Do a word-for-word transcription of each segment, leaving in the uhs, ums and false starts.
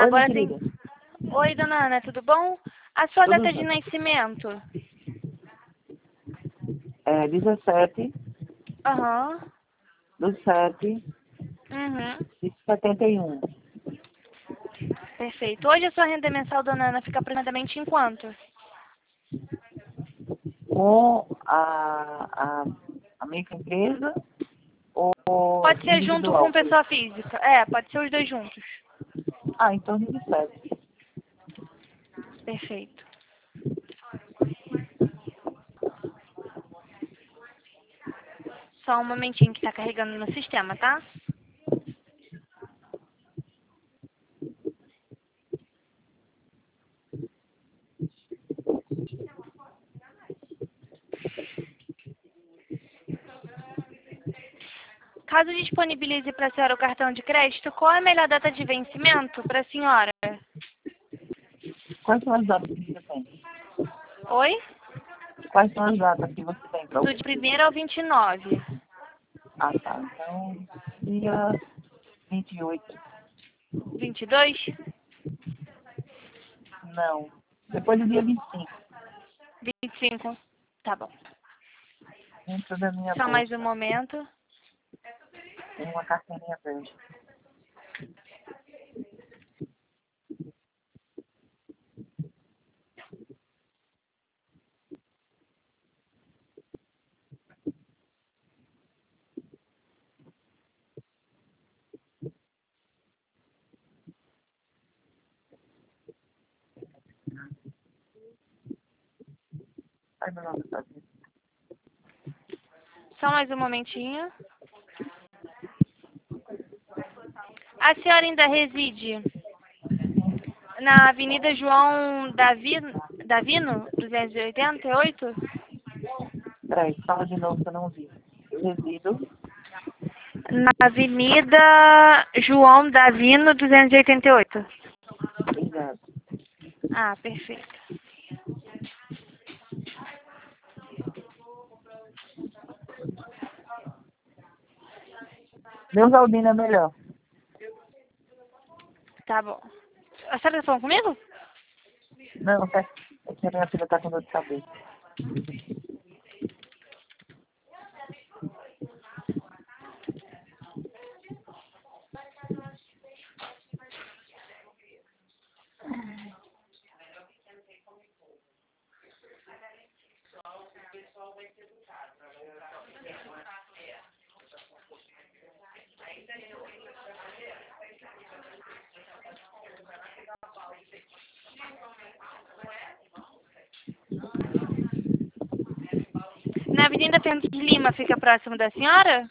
Oi, minha Agora tem... querida. Oi, dona Ana, tudo bom? A sua Tudo data de bem? nascimento? É dezessete Aham. do sete Uhum. de setenta e um. Perfeito. Hoje a sua renda mensal, dona Ana, fica aproximadamente em quanto? Com a, a, a microempresa ou Pode ser junto com individual? pessoa física. É, pode ser os dois juntos. Ah, então dezessete. Perfeito. Só um momentinho que tá carregando no sistema, tá? Caso disponibilize para a senhora o cartão de crédito, qual é a melhor data de vencimento para a senhora? Quais são as datas que você tem? Oi? Quais são as datas que você tem para o Do de primeiro ao vinte e nove. Ah, tá. Então, dia vinte e oito. vinte e dois? Não. Depois do dia vinte e cinco. vinte e cinco. Tá bom. Dentro da minha Só mais bolsa um momento. tem uma carteirinha verde. Ai, meu nome tá aqui. Só mais um momentinho. A senhora ainda reside na Avenida João Davi, Davino, duzentos e oitenta e oito? Peraí, fala de novo que eu não vi. Eu resido. Na Avenida João Davino, duzentos e oitenta e oito. Exato. Ah, perfeito. Neusaldina é melhor. Tá bom. A senhora tá falando comigo? Não, é é que a minha filha tá com dor de cabeça. Na Avenida Fernando de Lima, fica próximo da senhora?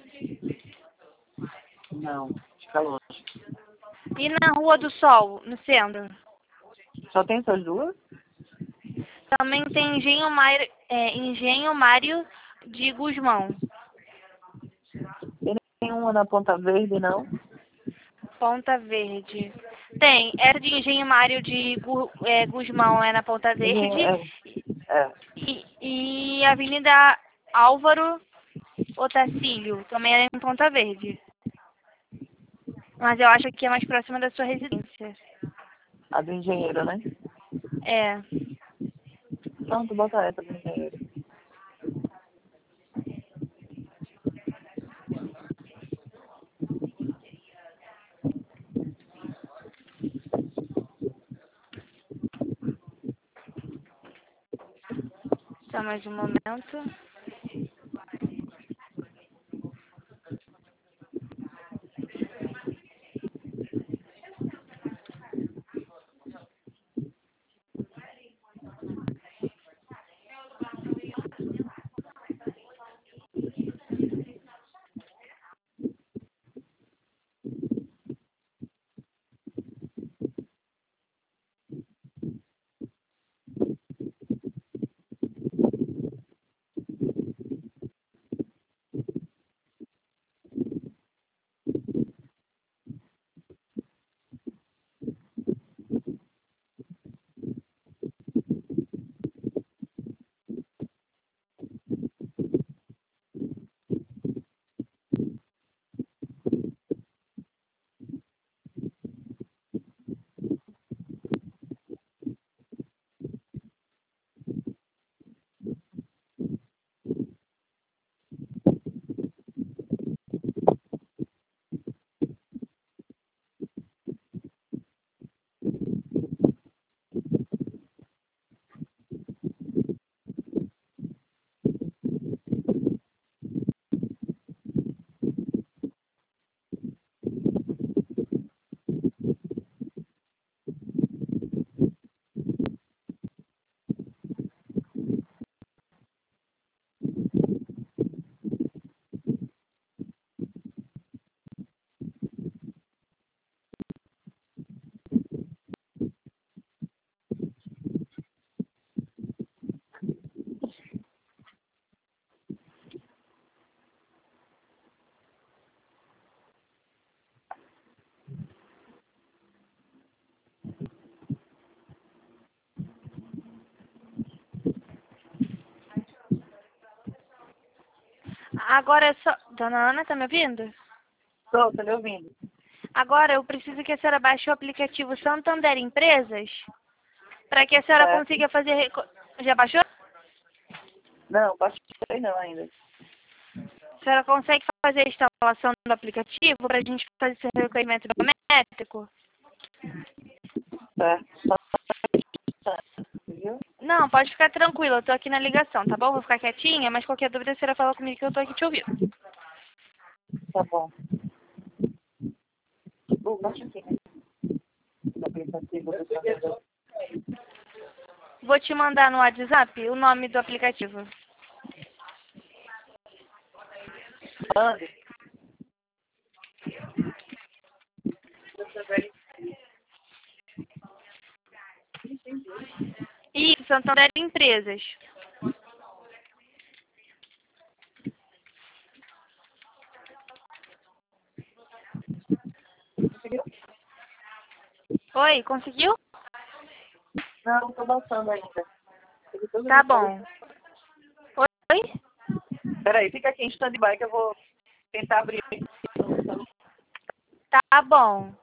Não, fica longe. E na Rua do Sol, no centro? Só tem essas duas? Também tem Engenho, Mar... é, Engenho Mário de Gusmão. Tem nenhuma na Ponta Verde, não? Ponta Verde. Tem. Essa de Engenho Mário de Gu... é, Gusmão é na Ponta Ninguém, Verde. é, é, E, e Avenida Álvaro Otacílio também é em Ponta Verde. Mas eu acho que é mais próxima da sua residência. a do engenheiro, né? É. Não, tu bota essa do engenheiro. Só mais um momento. Agora é só... Dona Ana, tá me ouvindo? Estou, tô lhe ouvindo. Agora eu preciso que a senhora baixe o aplicativo Santander Empresas para que a senhora Certo. consiga fazer... reco- Já baixou? Não, baixei não ainda. A senhora consegue fazer a instalação do aplicativo para a gente fazer esse recolhimento biométrico? Certo. Só viu? Não, pode ficar tranquila, eu tô aqui na ligação, tá bom? Vou ficar quietinha, mas qualquer dúvida a senhora fala comigo que eu tô aqui te ouvindo. Tá bom. Uh, baixa aqui, né? Do aplicativo do Santander. Vou te mandar no WhatsApp o nome do aplicativo. Mande. Isso, Santander Empresas. Conseguiu? Oi, conseguiu? Não, tô baixando ainda. Ele todo Tá mundo falou. bom. Oi? Peraí, fica aqui em stand-by que eu vou tentar abrir. Tá bom.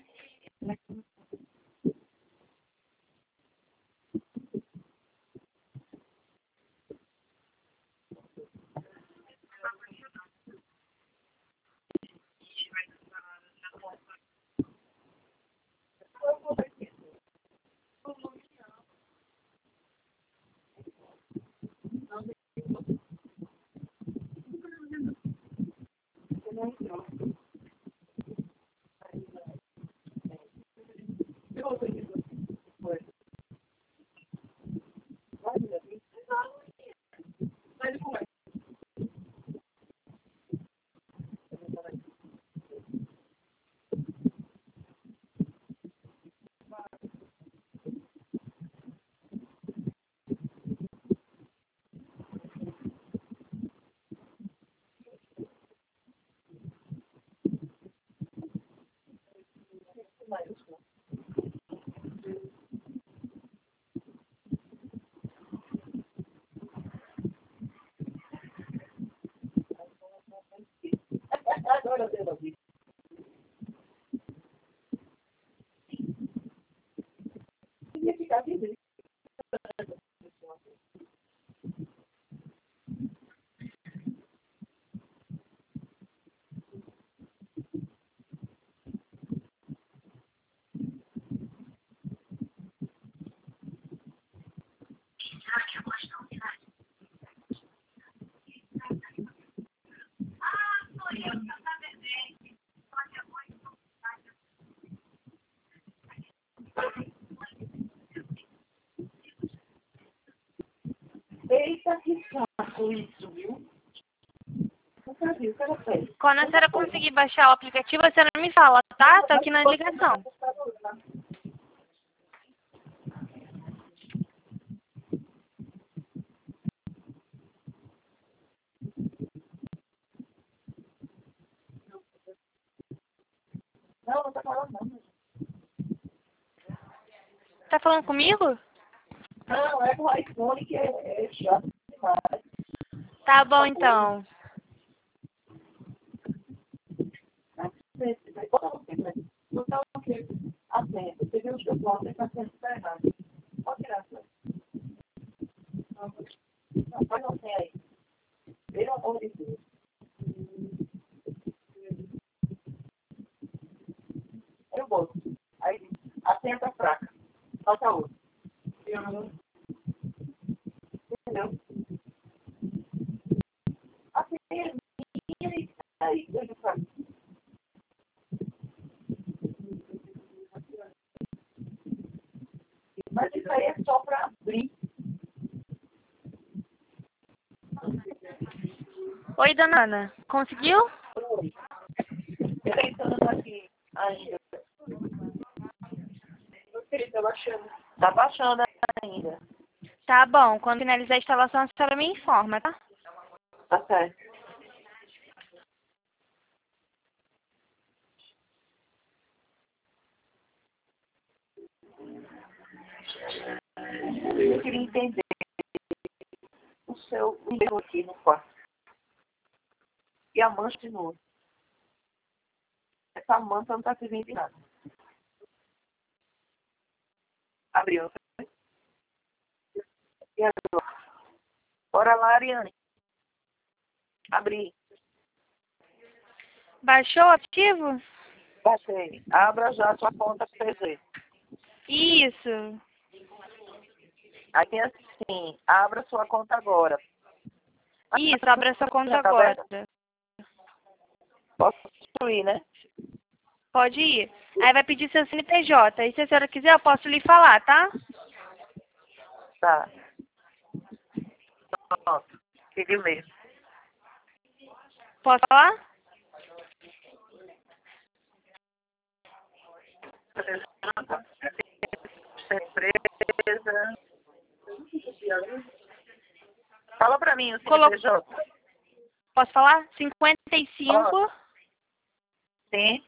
Agora eu devo abrir. Ia ficar aqui. Eita, que saco isso, viu? Nunca vi, o cara fez. Quando a senhora conseguir baixar o aplicativo, a senhora me fala, tá? Tô aqui na ligação. Não, não tá falando não. Tá falando comigo? Não, é com o iPhone que é, é chato demais. Tá bom, então. Bota você, né? Não tá ok. Assim, você viu os seus votos, tá sendo errado. Pode tirar, senhor. Não, faz você aí. Pelo amor de Deus. Eu boto. Aí, assenta fraca. Falta outra. Entendeu? Assim, aí, aí, eu faço. Mas isso aí é só para abrir. Oi, dona Ana. Conseguiu? Eu tentando aqui ainda. Tá baixando. Tá baixando ainda. Tá bom. Quando finalizar a instalação, a senhora me informa, tá? Tá certo. Eu queria entender o seu nível aqui no quarto. e a mancha continua. Essa manta não está servindo de nada. Abriu. E agora? Bora lá, Ariane. Abri. Baixou o aplicativo? Baixei. Abra já a sua conta P G. Isso. Aí tem assim, abra sua conta agora. Isso, abra sua conta Já tá agora. vendo? Posso ir, né? Pode ir. Aí vai pedir seu C N P J. E se a senhora quiser, eu posso lhe falar, tá? Tá. Pronto. Pediu mesmo. Posso falar? Empresa. Fala pra mim o Colo- C N P J. Posso falar? cinquenta e cinco, Sim.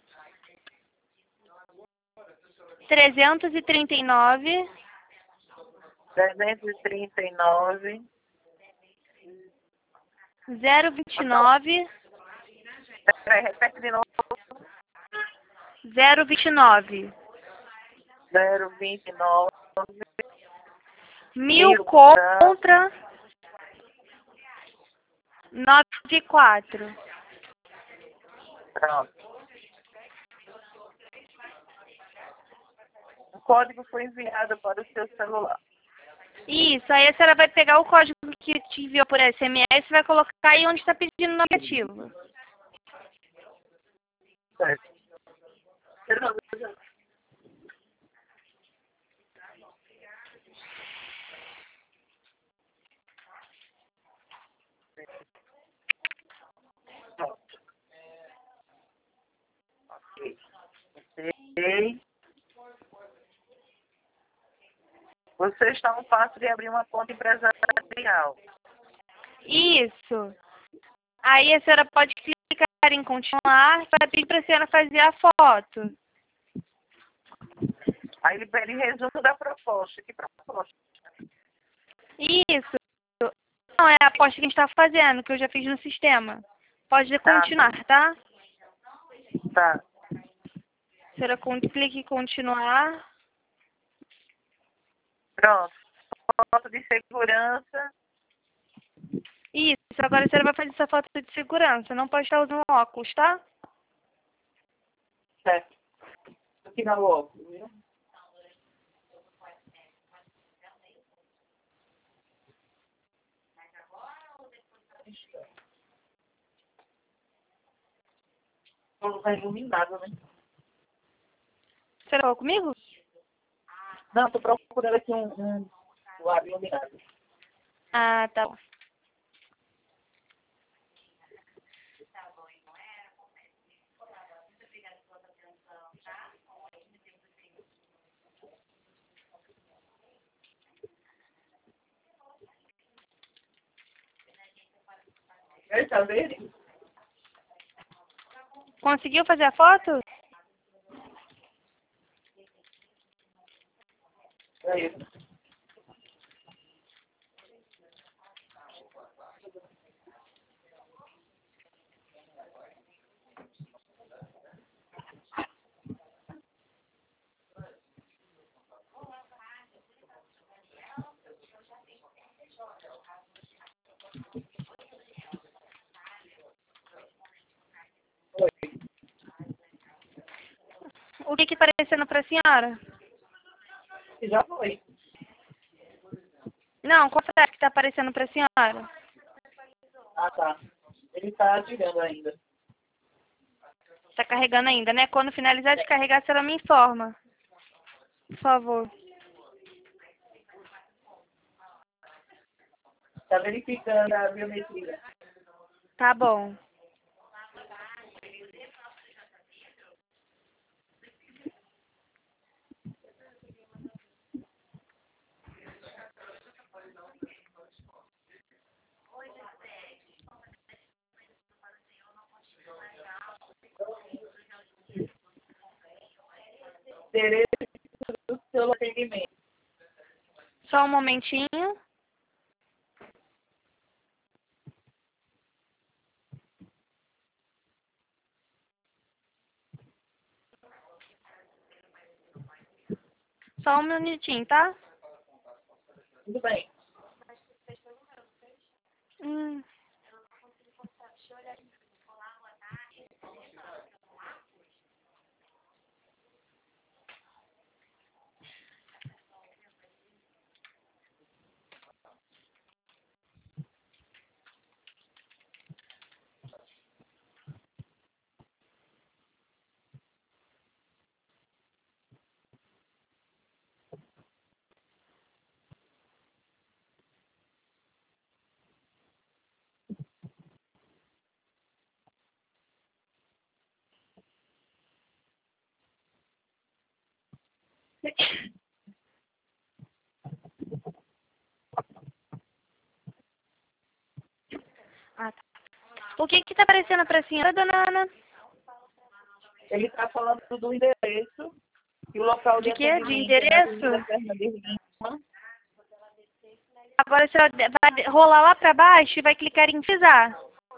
trezentos e trinta e nove, trezentos e trinta e nove. zero vinte e nove, Peraí, repete de novo. zero vinte e nove. zero vinte e nove. Mil Mil contra noventa e quatro. Pronto. O código foi enviado para o seu celular. Isso, aí a senhora vai pegar o código que te enviou por S M S e vai colocar aí onde está pedindo no aplicativo. Certo. Ok. Ok. Você está a um passo de abrir uma conta empresarial. Isso. Aí a senhora pode clicar em continuar e vai pedir para a senhora fazer a foto. Aí ele pede resumo da proposta. Que proposta? Isso. Não, é a aposta que a gente está fazendo, que eu já fiz no sistema. Pode Tá. continuar, tá? Tá. A senhora con- clique em continuar. Pronto. Foto de segurança. Isso. Agora a senhora vai fazer essa foto de segurança. Não pode estar usando óculos, tá? Certo. Aqui na óculos, viu? Não está iluminado, né? A senhora falou comigo? Não, estou procurando aqui um, um lado iluminado. Ah, tá bom. Ele está vendo? Conseguiu fazer a foto? É isso. O que que aparecendo para a senhora? Já foi. Não, qual é que está aparecendo para a senhora? Ah, tá. Ele está tirando ainda. Está carregando ainda, né? Quando finalizar de carregar, a senhora me informa. Por favor. Está verificando a biometria. Tá bom. Interesse do seu atendimento. Só um momentinho. Só um minutinho, tá? Tudo bem. Hum. Ah, tá. O que que tá aparecendo pra senhora, dona Ana? Ele está falando do endereço e o local de De quê? De atendimento é na Avenida endereço? Fernandes Lima. Agora a senhora vai rolar lá pra baixo e vai clicar em frisar.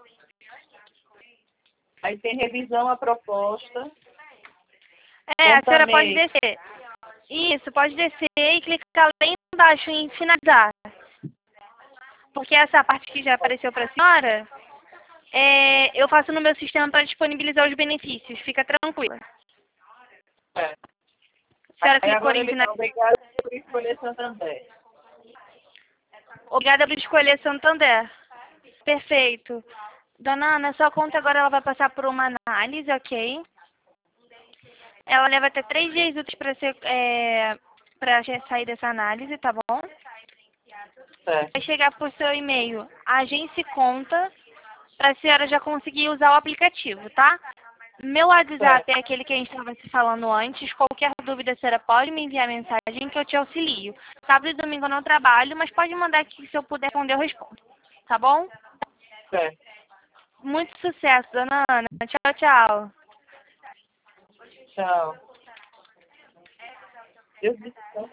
Aí tem revisão à proposta. É, a senhora pode Fontanei. descer. Isso, pode descer e clicar lá embaixo em finalizar. Porque essa parte que já apareceu para a senhora, é, eu faço no meu sistema para disponibilizar os benefícios. Fica tranquila. É. A senhora Aí clicou agora em ele está finalizar. obrigado por escolher Santander. Obrigada por escolher Santander. Perfeito. Dona Ana, sua conta agora ela vai passar por uma análise, ok? Ela leva até três dias úteis para ser, é, para sair dessa análise, tá bom? Certo. Vai chegar por seu e-mail agência conta para a senhora já conseguir usar o aplicativo, tá? Meu WhatsApp Certo. é aquele que a gente estava se falando antes. Qualquer dúvida, a senhora pode me enviar mensagem que eu te auxilio. Sábado e domingo eu não trabalho, mas pode mandar aqui que se eu puder responder, eu respondo. Tá bom? Certo. Muito sucesso, dona Ana. Tchau, tchau. Tchau. Deus do céu.